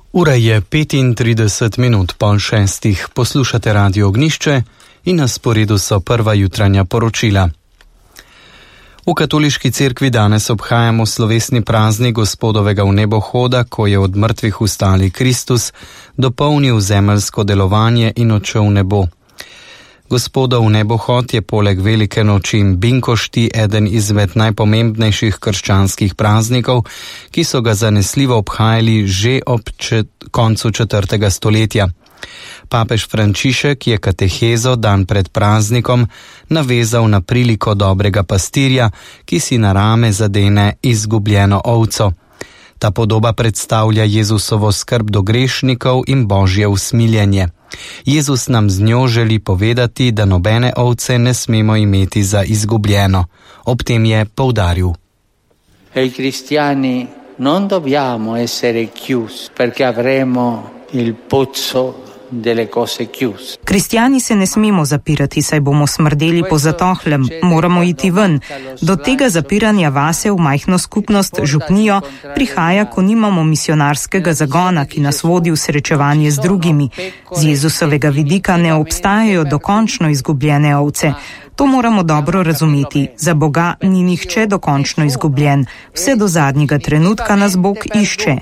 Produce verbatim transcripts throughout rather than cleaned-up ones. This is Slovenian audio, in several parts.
Ura je petintrideset minut pol šestih, poslušate Radio Ognišče in na sporedu so prva jutranja poročila. V katoliški cerkvi danes obhajamo slovesni praznik Gospodovega vnebohoda, ko je od mrtvih vstali Kristus, dopolnil zemeljsko delovanje in odšel v nebo. Gospodov vnebohod je poleg velike noči in binkošti eden izmed najpomembnejših krščanskih praznikov, ki so ga zanesljivo obhajali že ob čet, koncu četrtega stoletja. Papež Frančišek je katehezo dan pred praznikom navezal na priliko dobrega pastirja, ki si na rame zadene izgubljeno ovco. Ta podoba predstavlja Jezusovo skrb do grešnikov in Božje usmiljenje. Jezus nam z njo želi povedati, da nobene ovce ne smemo imeti za izgubljeno. Ob tem je poudaril: Ei cristiani non dobbiamo essere chiusi perché avremo il pozzo delle cose chiuse. Kristjani se ne smemo zapirati, saj bomo smrdeli po zatohlem, moramo iti ven. Do tega zapiranja vase v majhno skupnost, župnijo, prihaja, ko nimamo misionarskega zagona, ki nas vodi v srečevanje z drugimi. Z Jezusovega vidika ne obstajajo dokončno izgubljene ovce. To moramo dobro razumeti. Za Boga ni nihče dokončno izgubljen. Vse do zadnjega trenutka nas Bog išče.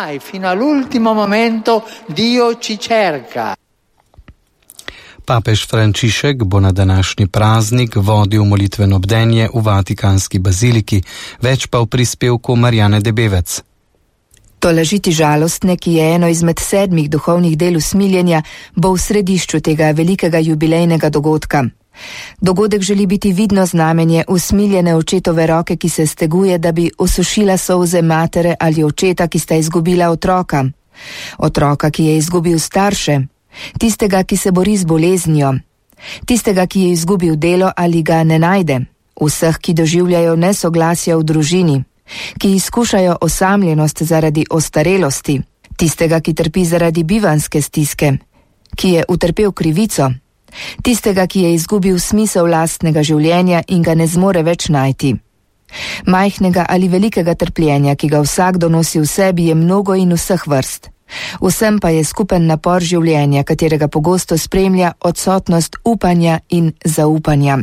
Papež Frančišek bo na današnji praznik vodil molitveno bdenje v Vatikanski baziliki, več pa v prispevku Marjane Debevec. Tolažiti žalostne, ki je eno izmed sedmih duhovnih del usmiljenja, bo v središču tega velikega jubilejnega dogodka. Dogodek želi biti vidno znamenje usmiljene očetove roke, ki se steguje, da bi osušila solze matere ali očeta, ki sta izgubila otroka. Otroka, ki je izgubil starše. Tistega, ki se bori z boleznijo. Tistega, ki je izgubil delo ali ga ne najde. Vseh, ki doživljajo nesoglasja v družini. Ki izkušajo osamljenost zaradi ostarelosti. Tistega, ki trpi zaradi bivanske stiske. Ki je utrpel krivico. Tistega, ki je izgubil smisel lastnega življenja in ga ne zmore več najti. Majhnega ali velikega trpljenja, ki ga vsakdo nosi v sebi, je mnogo in vseh vrst. Vsem pa je skupen napor življenja, katerega pogosto spremlja odsotnost upanja in zaupanja.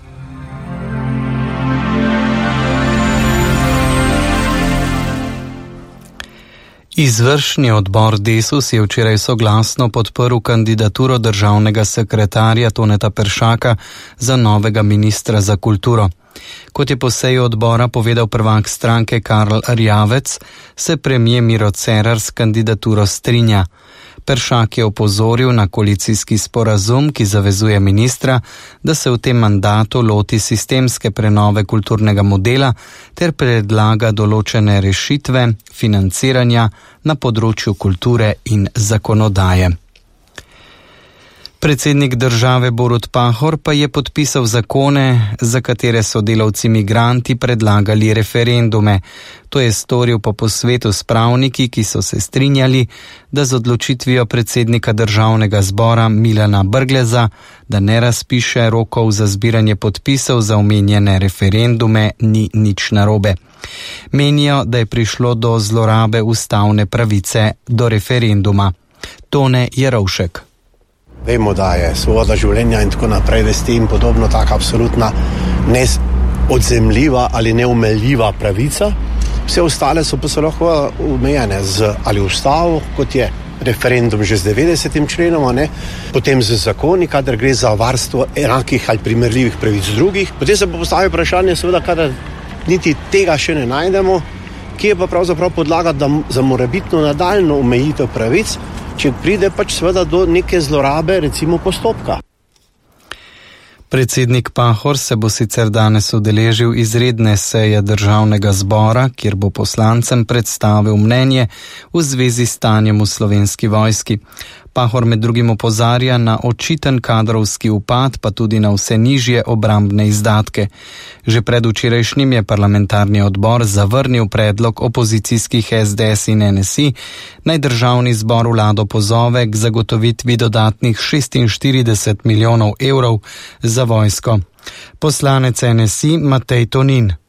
Izvršni odbor Desus je včeraj soglasno podprl kandidaturo državnega sekretarja Toneta Peršaka za novega ministra za kulturo. Kot je po seji odbora povedal prvak stranke Karl Rjavec, se premier Miro Cerar s kandidaturo strinja. Peršak je opozoril na koalicijski sporazum, ki zavezuje ministra, da se v tem mandatu loti sistemske prenove kulturnega modela ter predlaga določene rešitve financiranja na področju kulture in zakonodaje. Predsednik države Borut Pahor pa je podpisal zakone, za katere so delavci migranti predlagali referendume. To je storil po posvetu s pravniki, ki so se strinjali, da z odločitvijo predsednika državnega zbora Milana Brgleza, da ne razpiše rokov za zbiranje podpisov za omenjene referendume, ni nič narobe. Menijo, da je prišlo do zlorabe ustavne pravice do referenduma. Tone Jerovšek. Vemo, da je svoboda življenja in tako naprej, vesti in podobno taka absolutna neodzemljiva ali neumeljiva pravica. Vse ostale so pa so lahko omejene z ali ustavo, kot je referendum že z devetdesetim členom, ne? Potem z zakoni, kadar gre za varstvo enakih ali primerljivih pravic drugih. Potem se pa postavi vprašanje, seveda, kadar niti tega še ne najdemo, ki je pa pravzaprav podlaga da, za morebitno nadaljno omejitev pravic, če pride pač seveda do neke zlorabe, recimo postopka. Predsednik Pahor se bo sicer danes udeležil izredne seje državnega zbora, kjer bo poslancem predstavil mnenje v zvezi s stanjem v Slovenski vojski. Pahor med drugim opozarja na očiten kadrovski upad, pa tudi na vse nižje obrambne izdatke. Že pred včerajšnjim je parlamentarni odbor zavrnil predlog opozicijskih es de es in en es i, naj državni zbor vlado pozove k zagotovitvi dodatnih šestinštirideset milijonov evrov za vojsko. Poslanec en es i Matej Tonin.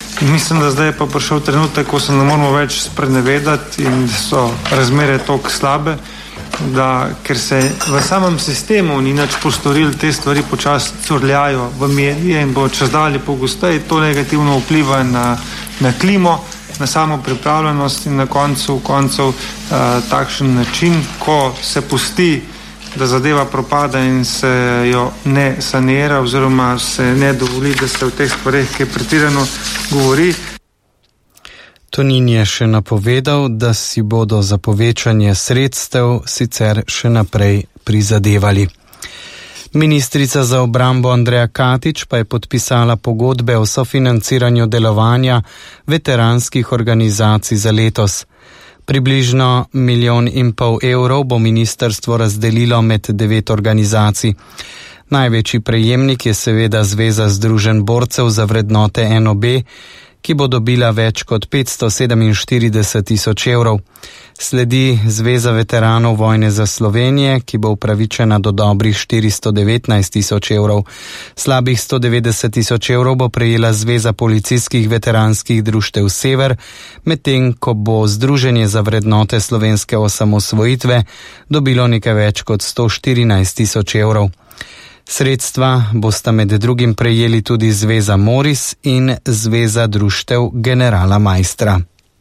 In mislim, da zdaj je pa prišel trenutek, ko se ne moramo več sprenevedati in da so razmere toliko slabe, da ker se v samem sistemu ni nič postorili, te stvari počasi curljajo v medije in bo čez dalje pogosteje, to negativno vpliva na, na klimo, na samo pripravljenost in na koncu koncev uh, takšen način, ko se pusti, da zadeva propada in se jo ne sanira oziroma se ne dovoli, da se v teh stvareh kaj pretirano govori. Tonin je še napovedal, da si bodo za povečanje sredstev sicer še naprej prizadevali. Ministrica za obrambo Andreja Katič pa je podpisala pogodbe o sofinanciranju delovanja veteranskih organizacij za letos. Približno milijon in pol evrov bo ministrstvo razdelilo med devet organizacij. Največji prejemnik je seveda Zveza združenj borcev za vrednote N O B, ki bo dobila več kot petsto sedeminštirideset tisoč evrov. Sledi Zveza veteranov vojne za Slovenijo, ki bo upravičena do dobrih štiristo devetnajst tisoč evrov. Slabih sto devetdeset tisoč evrov bo prejela Zveza policijskih veteranskih društev Sever, medtem ko bo Združenje za vrednote slovenske osamosvojitve dobilo nekaj več kot sto štirinajst tisoč evrov. Sredstva bosta med drugim prejeli tudi Zveza Moris in Zveza društev Generala Majstra.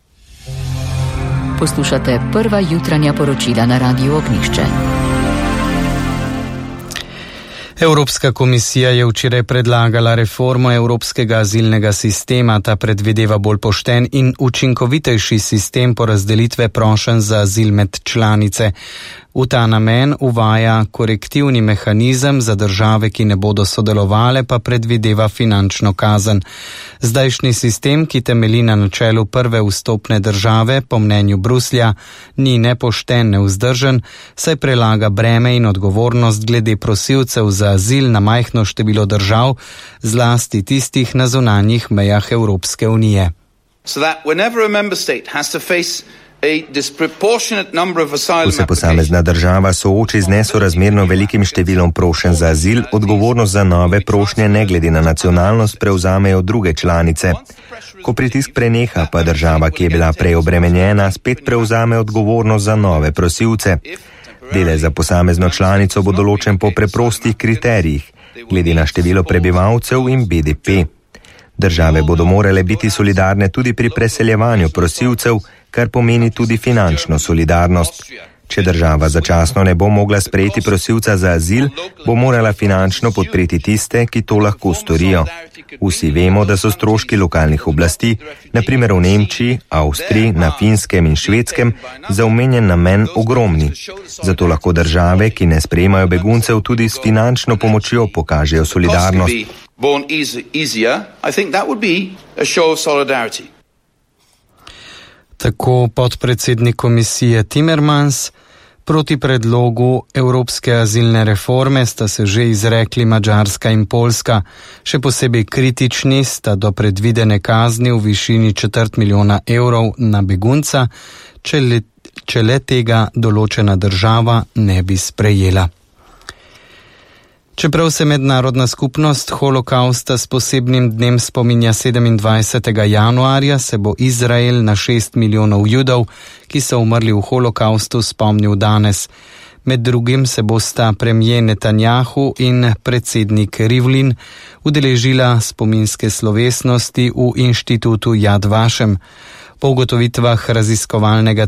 Poslušate prva jutranja poročila na Radiu Ognjišče. Evropska komisija je včeraj predlagala reformo evropskega azilnega sistema. Ta predvideva bolj pošten in učinkovitejši sistem porazdelitve prošenj za azil med članice. V ta namen uvaja korektivni mehanizem za države, ki ne bodo sodelovale, pa predvideva finančno kazen. Zdajšnji sistem, ki temelji na načelu prve vstopne države, po mnenju Bruslja, ni nepošten, nevzdržen, saj prelaga breme in odgovornost glede prosilcev za azil na majhno število držav, zlasti tistih na zunanjih mejah Evropske unije. So that whenever a member state has to face Ko se posamezna država sooči z nesorazmerno velikim številom prošenj za azil, odgovornost za nove prošnje ne glede na nacionalnost prevzamejo druge članice. Ko pritisk preneha, pa država, ki je bila prej obremenjena, spet prevzame odgovornost za nove prosilce. Delež za posamezno članico bo določen po preprostih kriterijih, glede na število prebivalcev in B D P. Države bodo morale biti solidarne tudi pri preseljevanju prosilcev, kar pomeni tudi finančno solidarnost. Če država začasno ne bo mogla sprejeti prosilca za azil, bo morala finančno podpreti tiste, ki to lahko storijo. Vsi vemo, da so stroški lokalnih oblasti, na primer v Nemčiji, Avstriji, na Finskem in Švedskem, za omenjen namen ogromni. Zato lahko države, ki ne sprejemajo beguncev, tudi s finančno pomočjo pokažejo solidarnost. Tako podpredsednik komisije Timmermans. Proti predlogu evropske azilne reforme sta se že izrekli Madžarska in Poljska. Še posebej kritični sta do predvidene kazni v višini četrt milijona evrov na begunca, če le, če le tega določena država ne bi sprejela. Čeprav se mednarodna skupnost holokausta s posebnim dnem spominja sedemindvajsetega januarja, se bo Izrael na šest milijonov Judov, ki so umrli v holokaustu, spomnil danes. Med drugim se bosta premijer Netanjahu in predsednik Rivlin udeležila spominske slovesnosti v inštitutu Yad Vashem. Po ugotovitvah raziskovalnega